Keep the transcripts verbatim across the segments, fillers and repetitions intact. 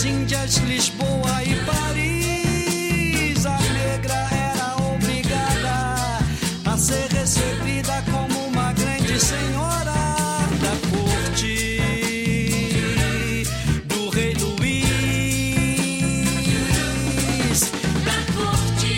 Índias, Lisboa e Paris. A negra era obrigada a ser recebida como uma grande senhora da corte do rei Luís. Da corte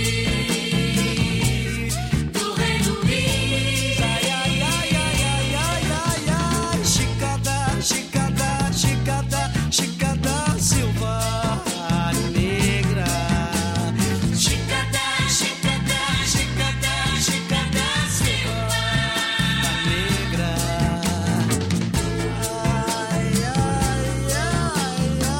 do rei Luís. Ai, ai, ai, ai, ai, ai, ai, ai. Chicada, chicada, chicada, chicada Silva negra. Chicada, chicada, chicada, chicada Silva negra. Ai, ai, ai, ai,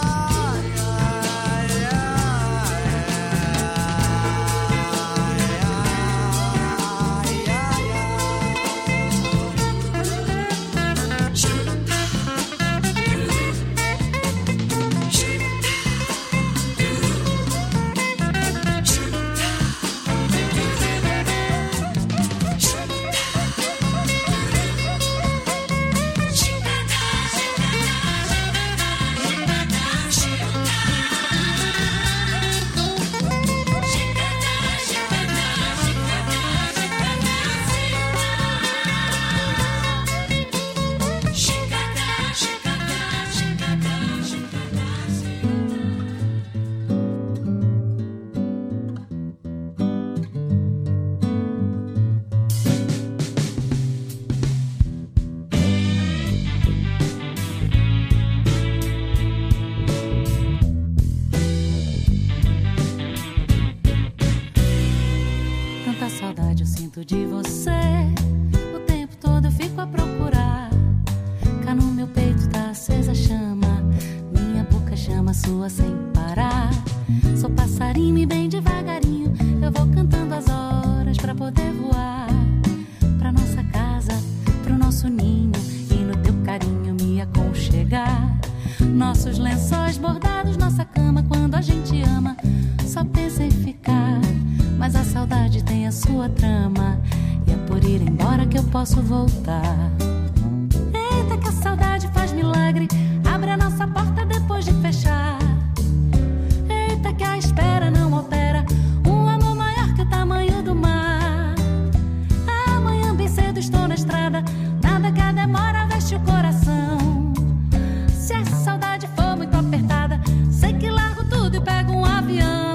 Tanta saudade eu sinto de você. O tempo todo eu fico a procurar. Cá no meu peito tá acesa a chama. Minha boca chama a sua sem parar. Sou passarinho e bem devagarinho eu vou cantando as horas pra poder voar pra nossa casa, pro nosso ninho e no teu carinho me aconchegar. Nossos lençóis bordados, nossa cama, quando a gente ama só pensa em ficar. Mas a saudade tem a sua trama e é por ir embora que eu posso voltar. Eita que a saudade faz milagre, abre a nossa porta depois de fechar. Eita que a espera não altera um amor maior que o tamanho do mar. Amanhã bem cedo estou na estrada, nada que a demora veste o coração. Se a saudade for muito apertada, sei que largo tudo e pego um avião.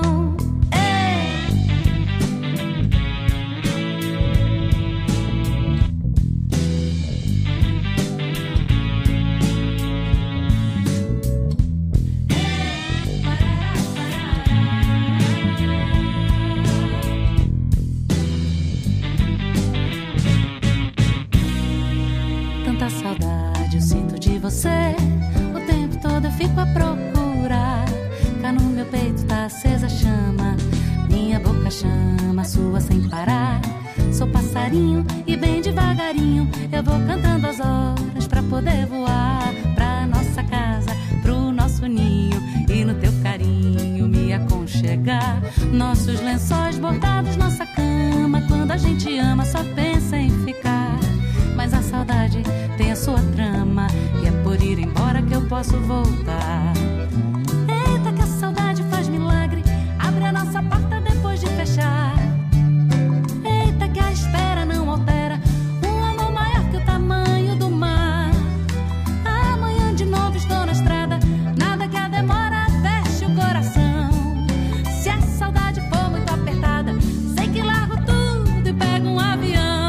Tanta saudade eu sinto de você. O tempo todo eu fico a procurar. Cá no meu peito tá acesa a chama. Minha boca chama a sua sem parar. Sou passarinho e bem devagarinho eu vou cantando as horas pra poder voar pra nossa casa, pro nosso ninho e no teu carinho me aconchegar. Nossos lençóis bordados, nossa cama, quando a gente ama só pensa em ficar. Mas a saudade tem a sua trama e é por ir embora que eu posso voltar. Eita que a saudade faz milagre, abre a nossa porta depois de fechar. Eita que a espera não altera um amor maior que o tamanho do mar. Amanhã de novo estou na estrada, nada que a demora veste o coração. Se a saudade for muito apertada, sei que largo tudo e pego um avião.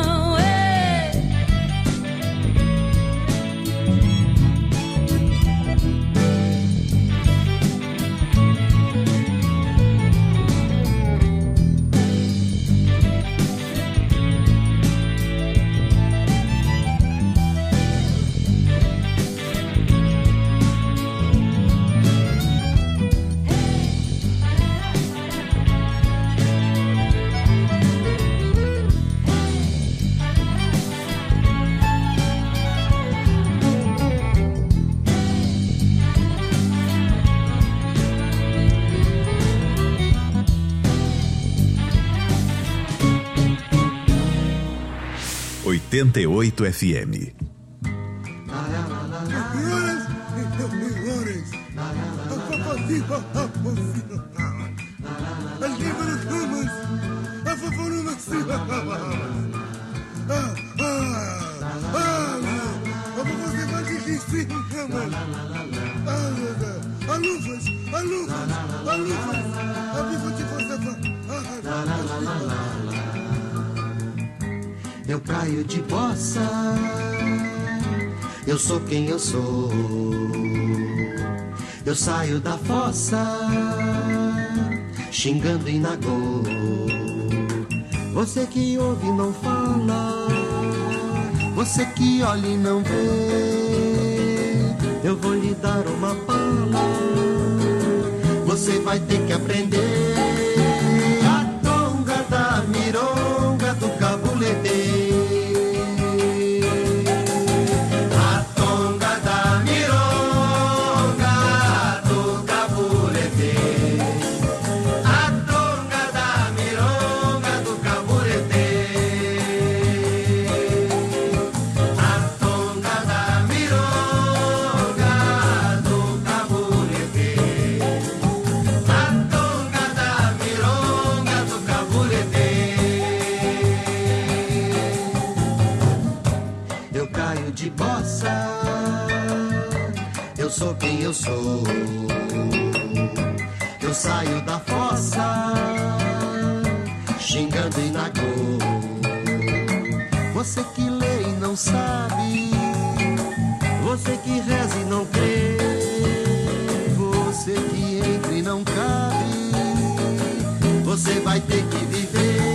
oitenta e oito F M. Eu caio de bossa, eu sou quem eu sou. Eu saio da fossa, xingando em nagô. Você que ouve e não fala, você que olha e não vê, eu vou lhe dar uma bala, você vai ter que aprender a tonga da mironga do cabulete. Eu sou quem eu sou. Eu saio da fossa, xingando em nagô. Você que lê e não sabe, você que reza e não crê, você que entra e não cabe, você vai ter que viver.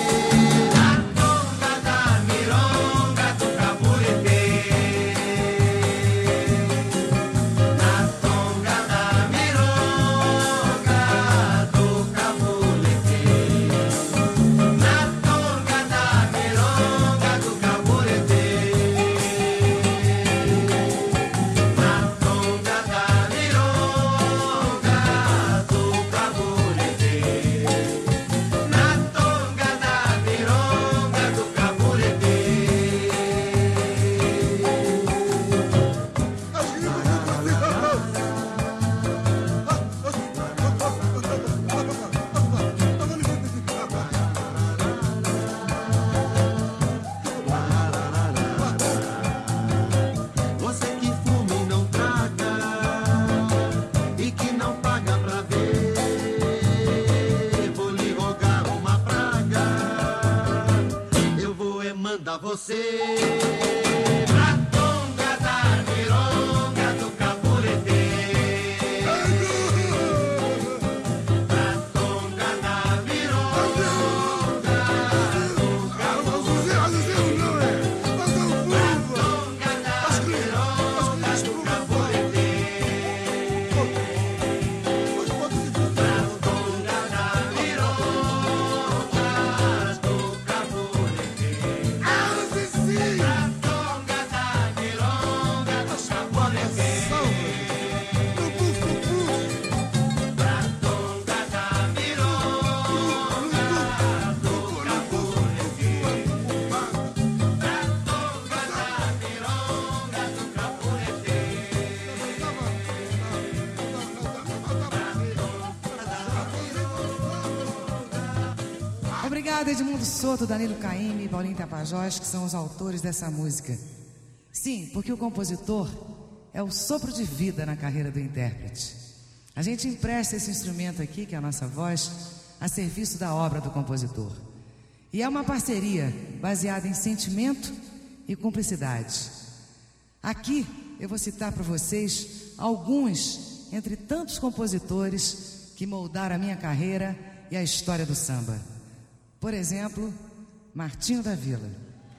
Obrigada, Edmundo Soto, Danilo Caymmi e Paulinho Tapajós, que são os autores dessa música. Sim, porque o compositor é o sopro de vida na carreira do intérprete. A gente empresta esse instrumento aqui, que é a nossa voz, a serviço da obra do compositor. E é uma parceria baseada em sentimento e cumplicidade. Aqui eu vou citar para vocês alguns entre tantos compositores que moldaram a minha carreira e a história do samba. Por exemplo, Martinho da Vila.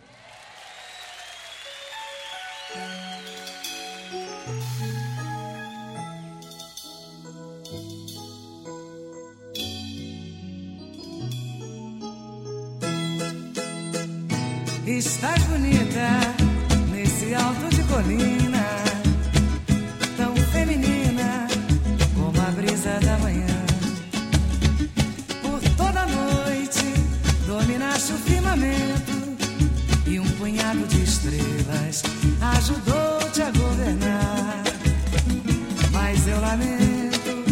Estás bonita nesse alto de colina, tão feminina como a brisa da manhã. Por toda noite dominaste o firmamento e um punhado de estrelas ajudou-te a governar. Mas eu lamento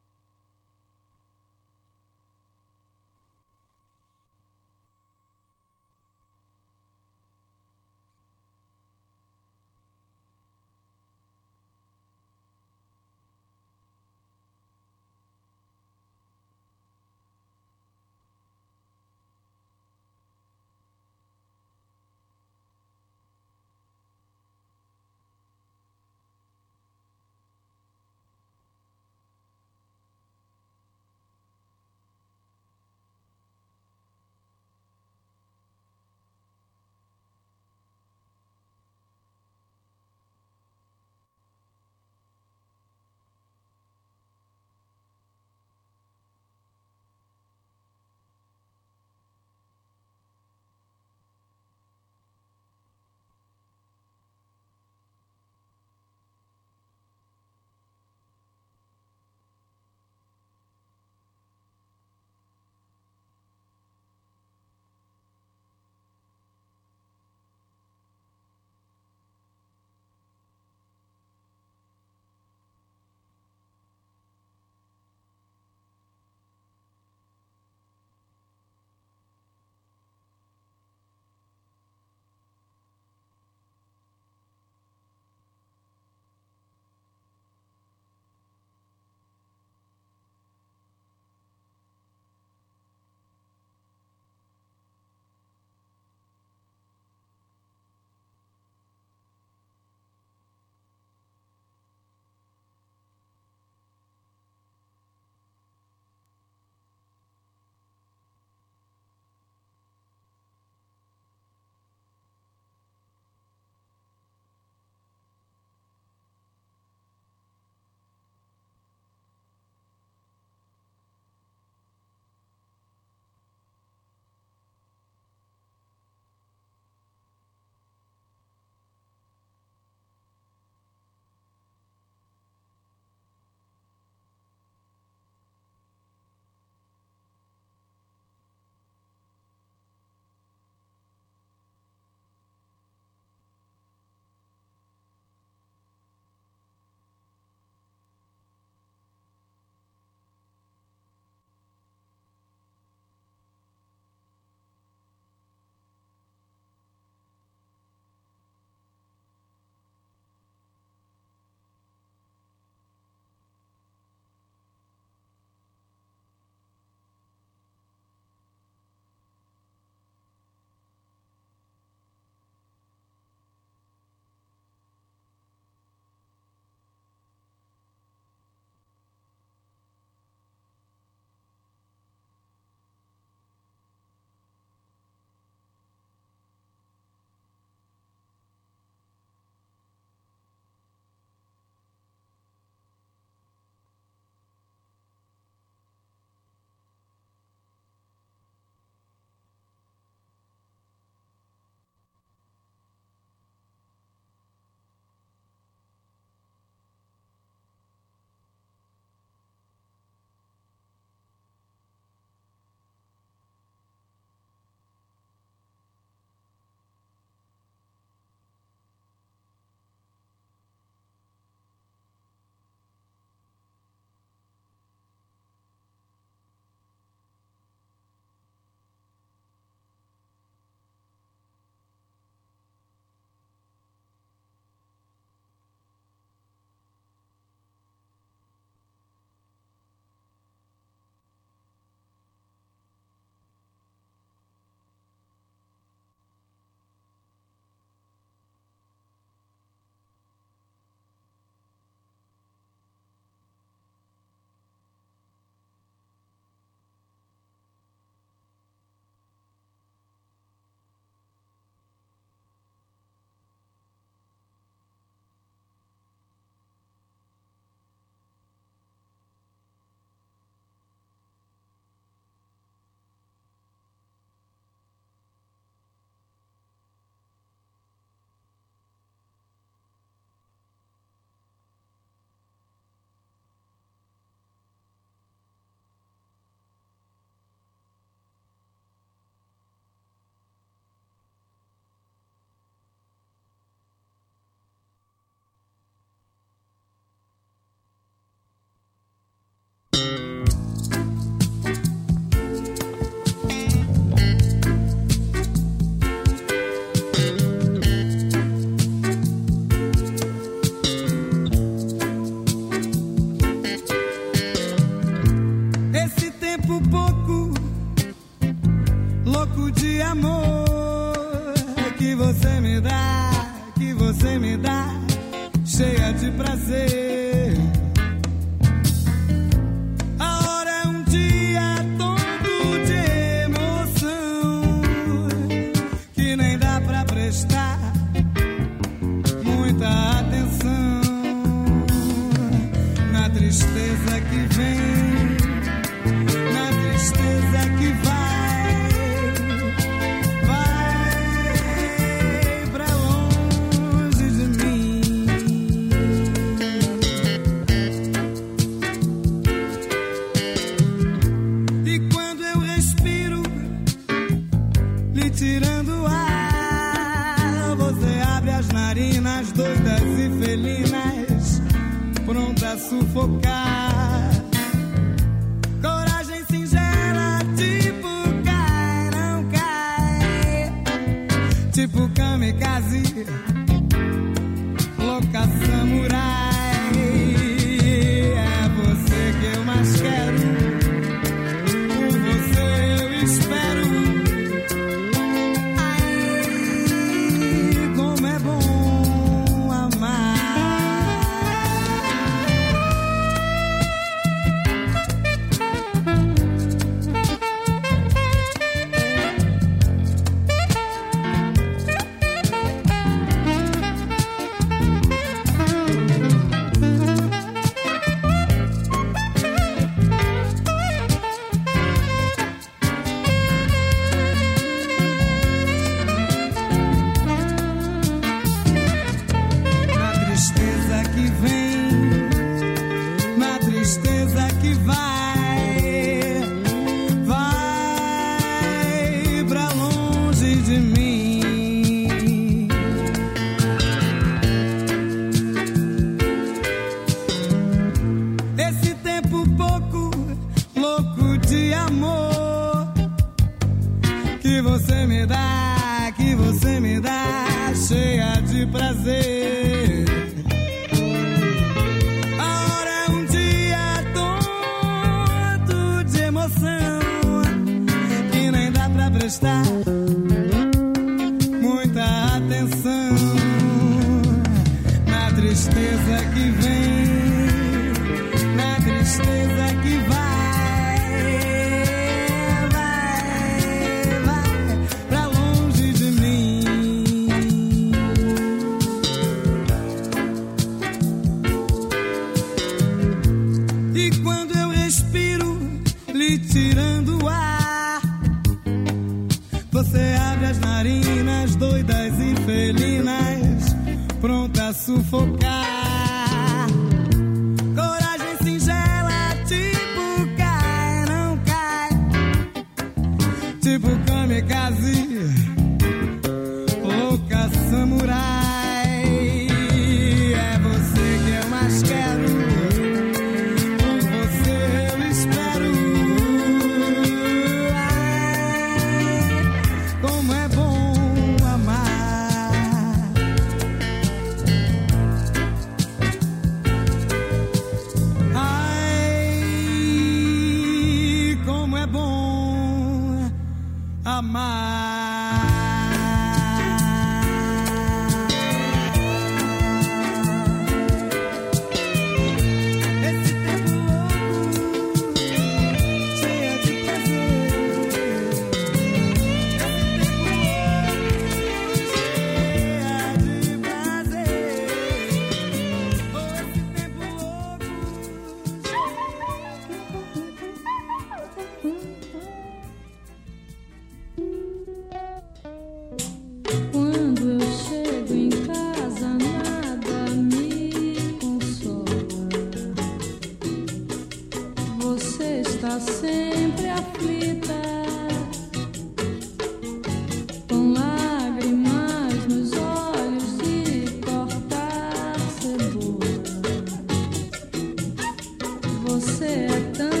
Você é tão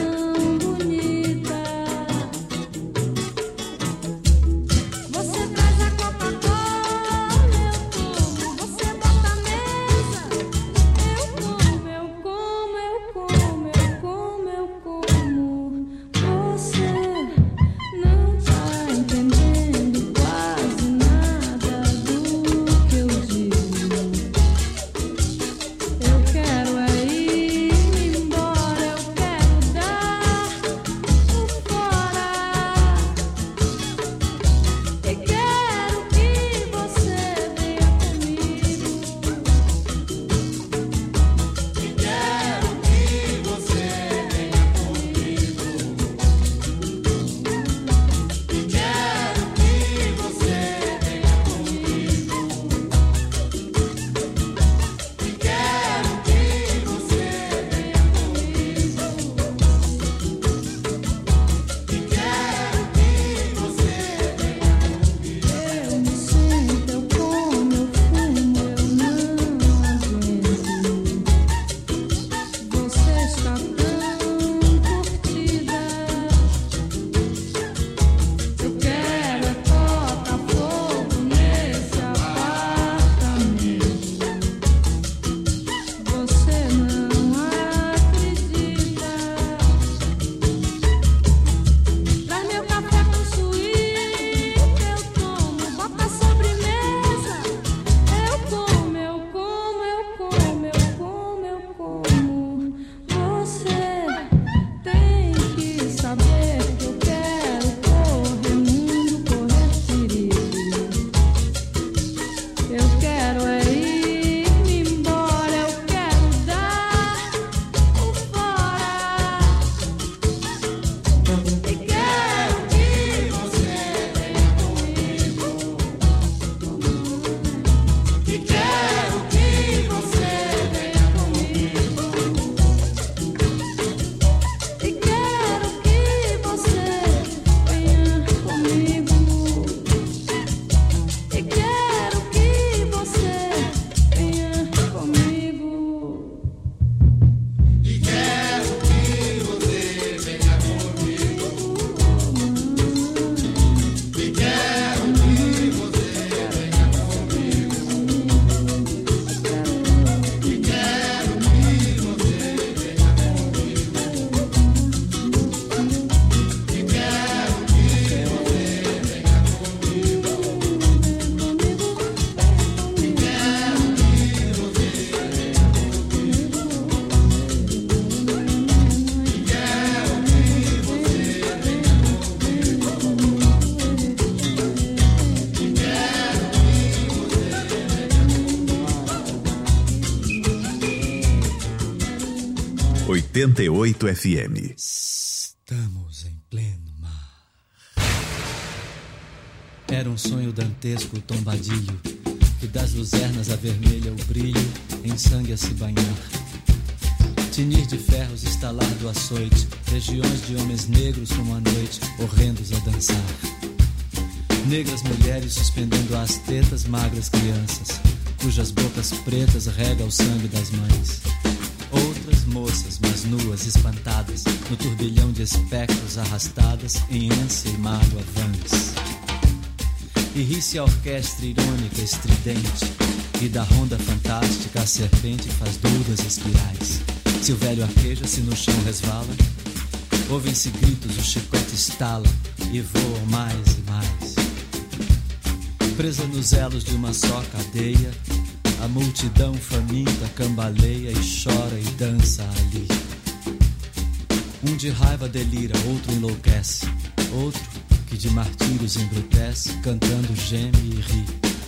oitenta e oito F M. Estamos em pleno mar. Era um sonho dantesco o tombadilho, que das luzernas avermelha o brilho, em sangue a se banhar. Tinir de ferros, estalar do açoite, legiões de homens negros como a noite, horrendos a dançar. Negras mulheres suspendendo as tetas, magras crianças, cujas bocas pretas rega o sangue das mães. Outras moças, mas nuas, espantadas, no turbilhão de espectros arrastadas, em ânsia e mágoa vãs. E ri-se a orquestra irônica, estridente, e da ronda fantástica a serpente faz doudas espirais. Se o velho arqueja, se no chão resvala, ouvem-se gritos, o chicote estala, e voam mais e mais. Presa nos elos de uma só cadeia, a multidão faminta cambaleia e chora e dança ali. Um de raiva delira, outro enlouquece, outro que de martírios embrutece, cantando geme e ri.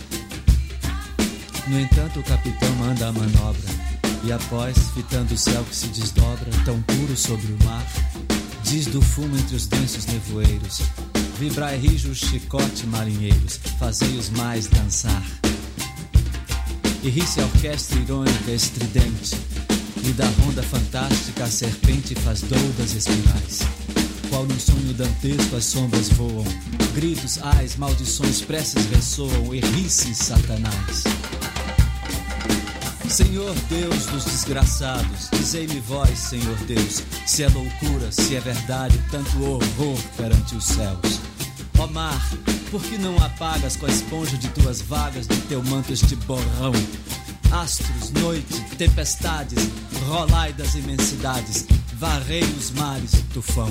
No entanto o capitão manda a manobra, e após, fitando o céu que se desdobra, tão puro sobre o mar, diz do fumo entre os densos nevoeiros: vibrai rijo o chicote, marinheiros, fazei-os mais dançar. E ri-se a orquestra irônica estridente, e da ronda fantástica a serpente faz doudas espirais. Qual num sonho dantesco as sombras voam, gritos, ais, maldições, preces ressoam, e ri-se Satanás. Senhor Deus dos desgraçados, dizei-me vós, Senhor Deus, se é loucura, se é verdade, tanto horror perante os céus. Ó mar, por que não apagas com a esponja de tuas vagas de teu manto este borrão? Astros, noite, tempestades, rolai das imensidades, varrei os mares, tufão.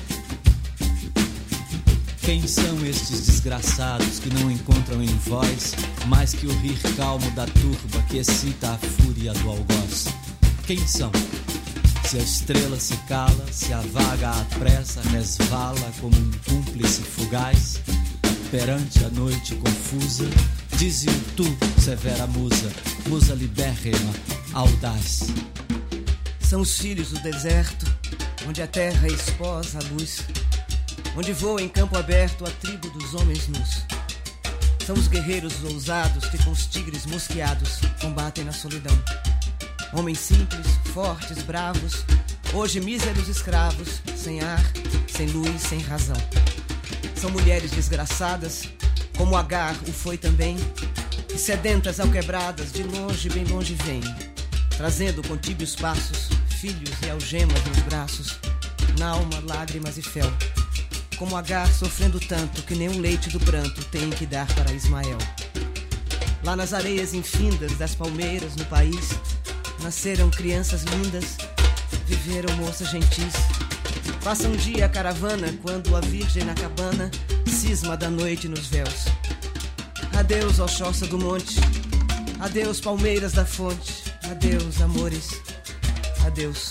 Quem são estes desgraçados que não encontram em vós mais que o rir calmo da turba que excita a fúria do algoz? Quem são? Se a estrela se cala, se a vaga à pressa resvala como um cúmplice fugaz, perante a noite confusa, dize-o tu, severa musa, musa libérrima, audaz. São os filhos do deserto, onde a terra esposa a luz, onde voa em campo aberto a tribo dos homens nus. São os guerreiros ousados que com os tigres mosqueados combatem na solidão. Homens simples, fortes, bravos, hoje míseros escravos, sem ar, sem luz, sem razão. São mulheres desgraçadas, como Agar o foi também, e sedentas alquebradas, de longe, bem longe vêm, trazendo com tíbios passos filhos e algemas nos braços, na alma lágrimas e fel. Como Agar sofrendo tanto que nem o leite do pranto tem que dar para Ismael. Lá nas areias infindas das palmeiras no país, nasceram crianças lindas, viveram moças gentis. Passa um dia a caravana, quando a virgem na cabana cisma da noite nos véus. Adeus, ó choça do monte, adeus, palmeiras da fonte, adeus, amores, adeus.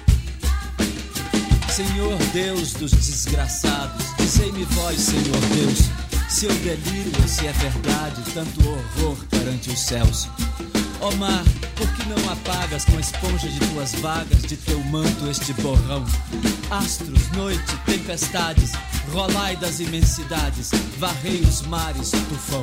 Senhor Deus dos desgraçados, dizei-me vós, Senhor Deus, se eu delírio ou se é verdade tanto horror perante os céus. Ó mar, por que não apagas com a esponja de tuas vagas de teu manto este borrão? Astros, noite, tempestades, rolai das imensidades, varrei os mares, tufão.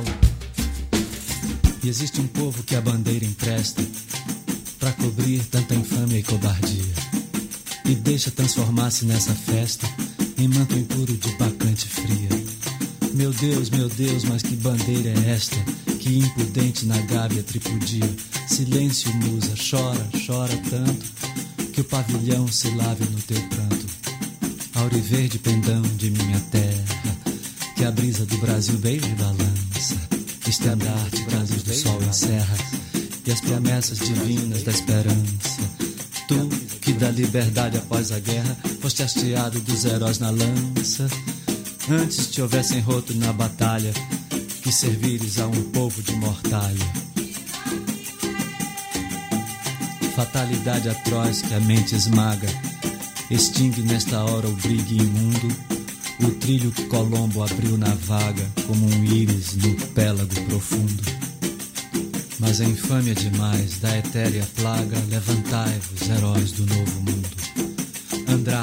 E existe um povo que a bandeira empresta pra cobrir tanta infâmia e cobardia, e deixa transformar-se nessa festa em manto impuro de bacante fria. Meu Deus, meu Deus, mas que bandeira é esta, que impudente na gávea tripudia? Silêncio, musa, chora, chora tanto, que o pavilhão se lave no teu pranto. Auriverde pendão de minha terra, que a brisa do Brasil beija e balança, estandarte, brasil do sol encerra, e as promessas divinas da esperança. Tu, que da liberdade após a guerra foste hasteado dos heróis na lança, antes te houvessem roto na batalha, que servires a um povo de mortalha. Fatalidade atroz que a mente esmaga, extingue nesta hora o brigue imundo, o trilho que Colombo abriu na vaga, como um íris no pélago profundo. Mas a infâmia demais da etérea plaga, levantai-vos, heróis do novo mundo.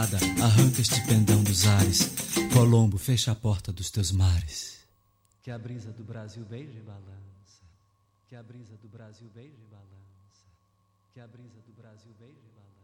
espada, arranca este pendão dos ares. Colombo, fecha a porta dos teus mares. Que a brisa do Brasil beije e balança. Que a brisa do Brasil beije e balança. Que a brisa do Brasil beije e balança.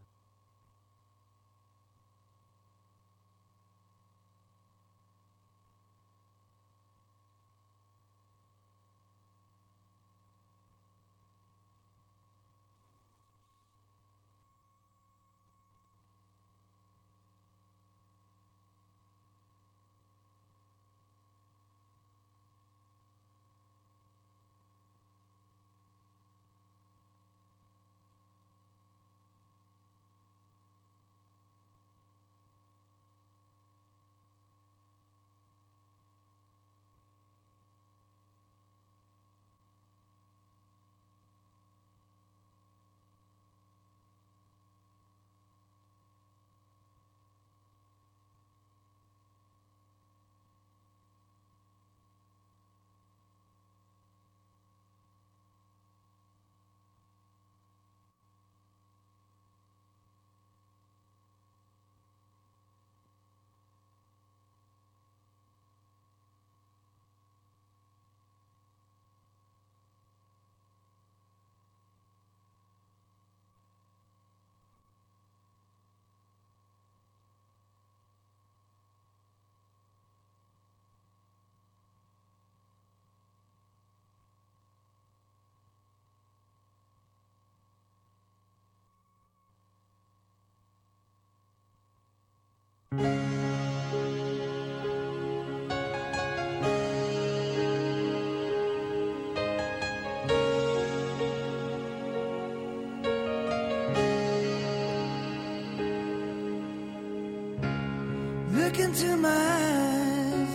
Look into my eyes,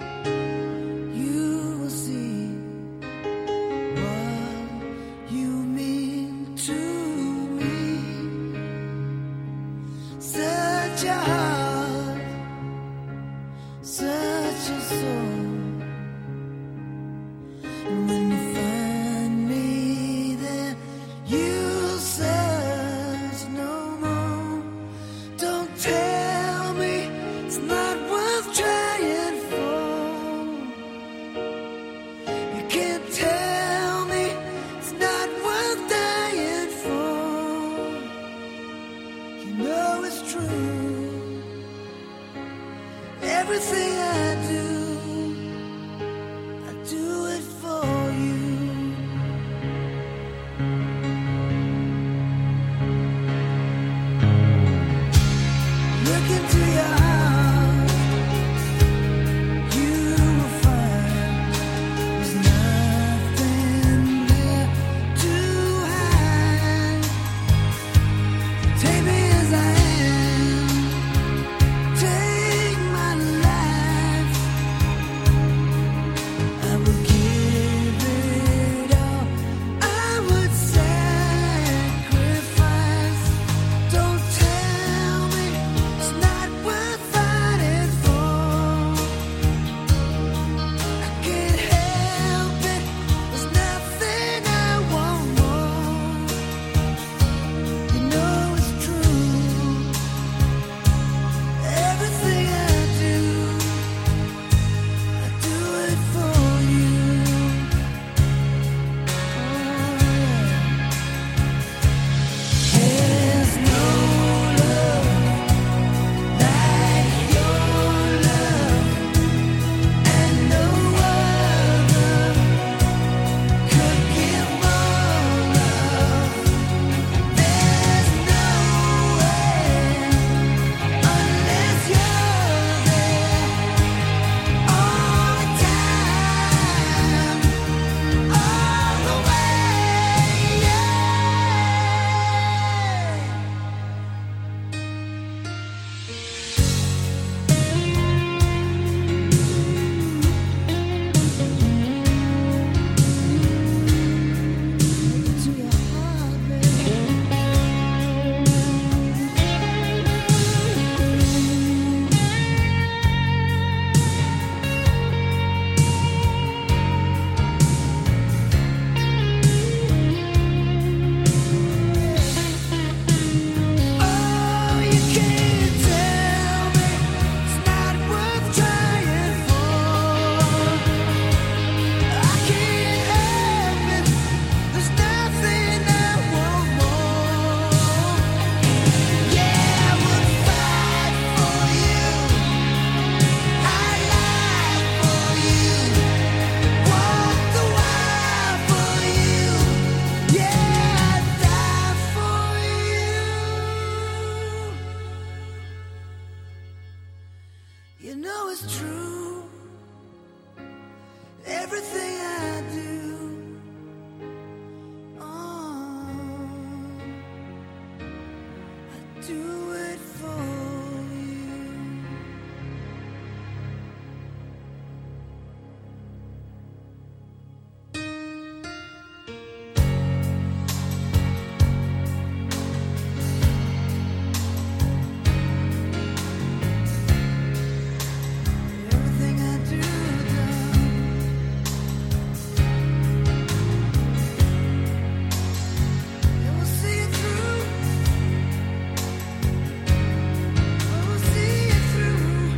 you will see what you mean to me. Such a heart, such a soul. And when you find me there, you'll search no more. Don't tell me it's not worth trying for. You can't tell me it's not worth dying for. You know it's true. Everything I do, I do it for you. Look into your heart, you will find there's nothing there to hide. Take me as I am, take my life know it's true. Everything I do, oh, I do it for you. Everything I do, and we'll see it through. We'll see it through.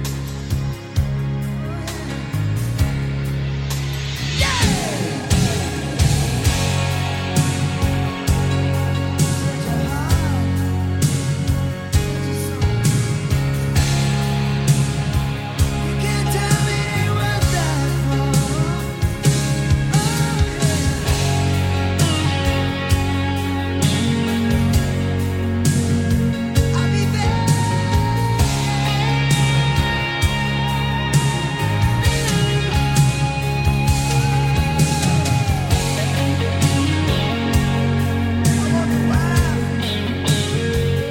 You can't tell me it was that far. I'll be there. I wonder why.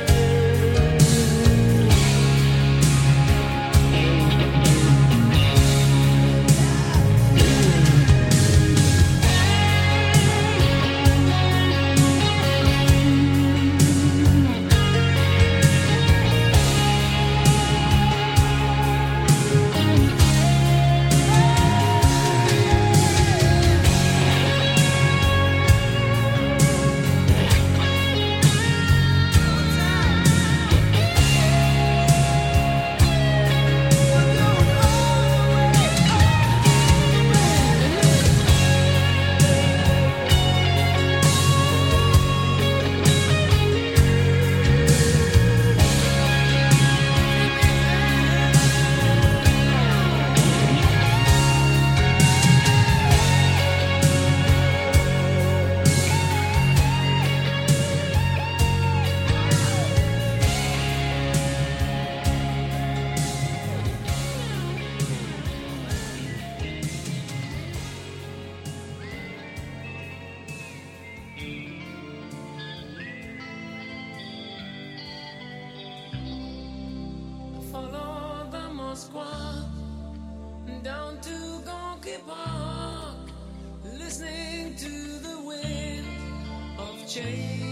Follow the Moskwa down to Gonky Park, listening to the wind of change.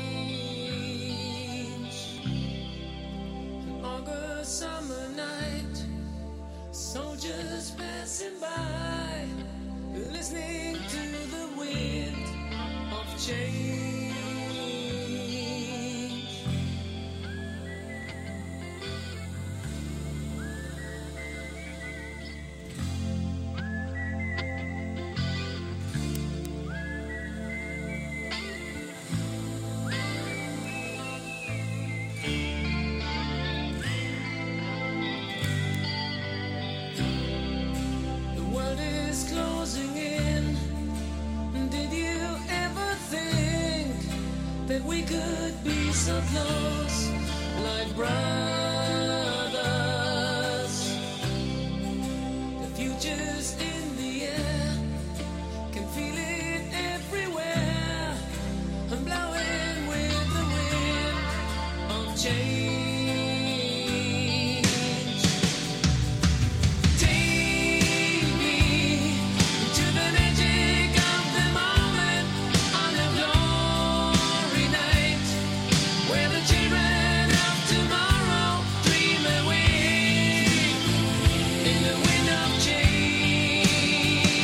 An August summer night, soldiers passing by, listening to the wind of change. The world is closing in. Did you ever think that we could be so close, like brothers? The future's in the air, can feel it everywhere. I'm blowing with the wind of change. Take me to the magic of the moment on a glory night, where the children of tomorrow dream away in the wind of change.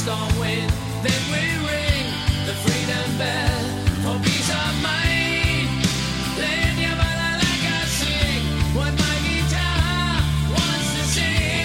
storm wind, then we ring the freedom bell for peace of mind. Playing your ballad like I sing what my guitar wants to sing.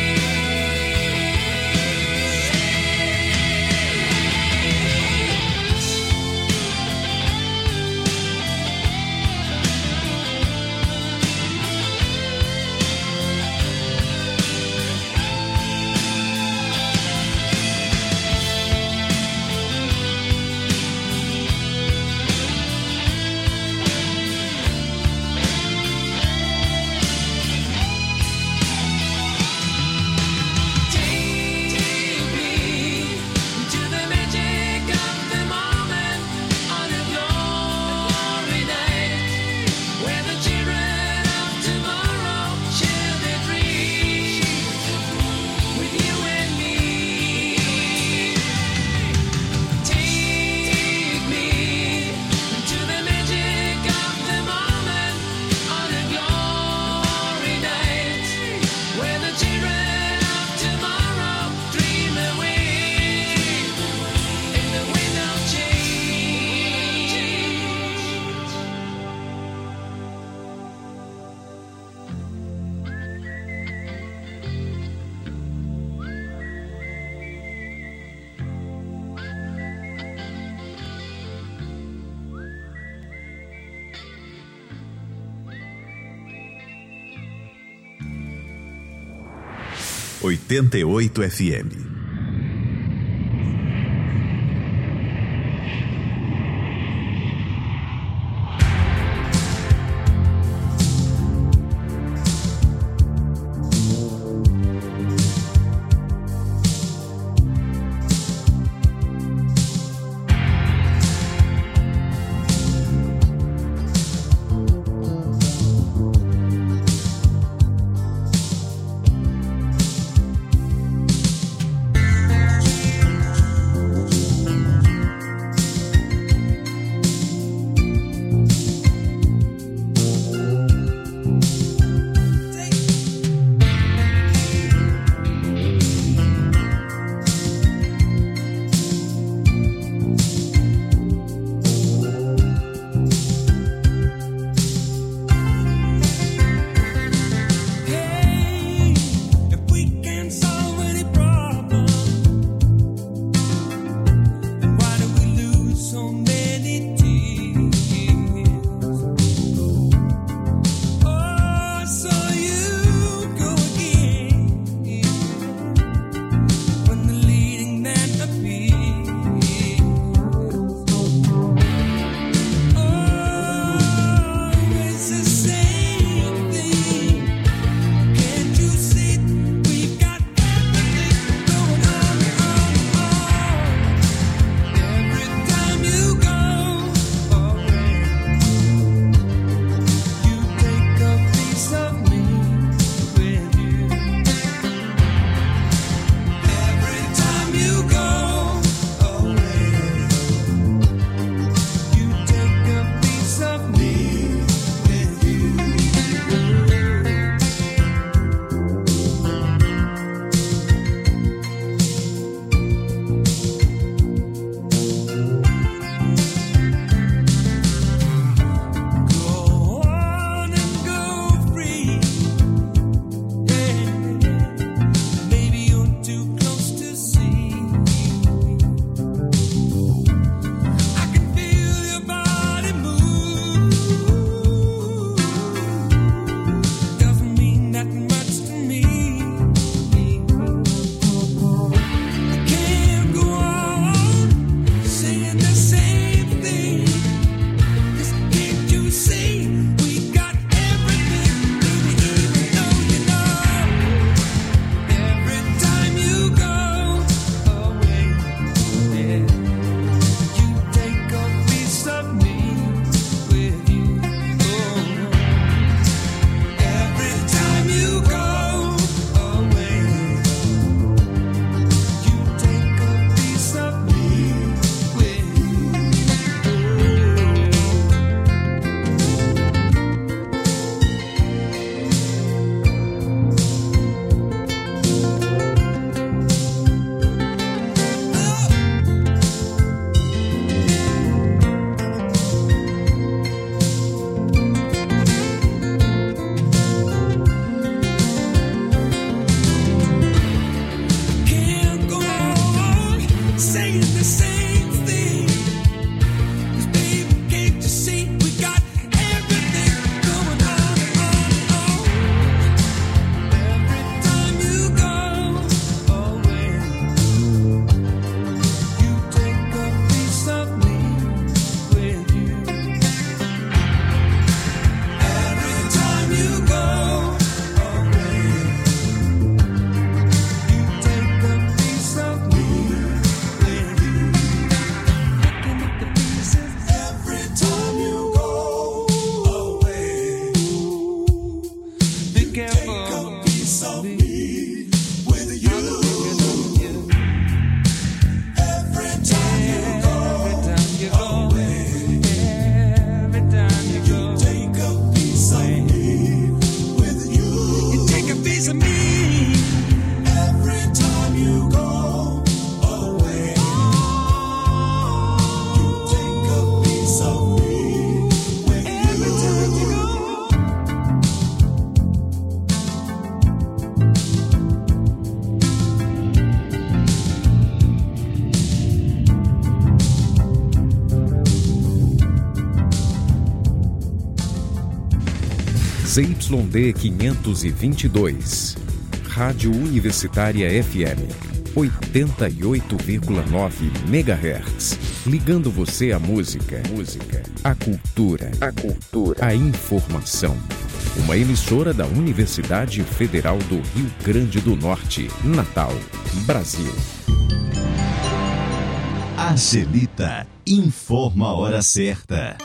oitenta e oito F M. Z Y D quinhentos e vinte e dois. Rádio Universitária F M. oitenta e oito vírgula nove megahertz. Ligando você à música, música, à cultura, a cultura, a informação. Uma emissora da Universidade Federal do Rio Grande do Norte, Natal, Brasil. Angelita informa a hora certa.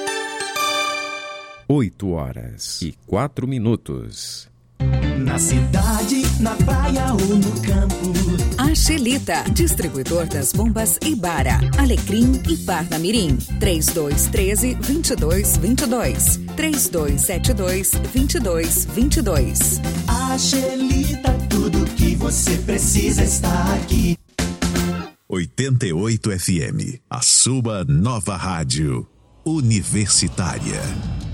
oito horas e quatro minutos. Na cidade, na praia ou no campo. Angelita, distribuidor das bombas Ibara, Alecrim e Parnamirim. três dois um três, dois dois dois dois. três dois sete dois, dois dois dois dois. Angelita, tudo que você precisa está aqui. oitenta e oito F M, a sua nova rádio universitária.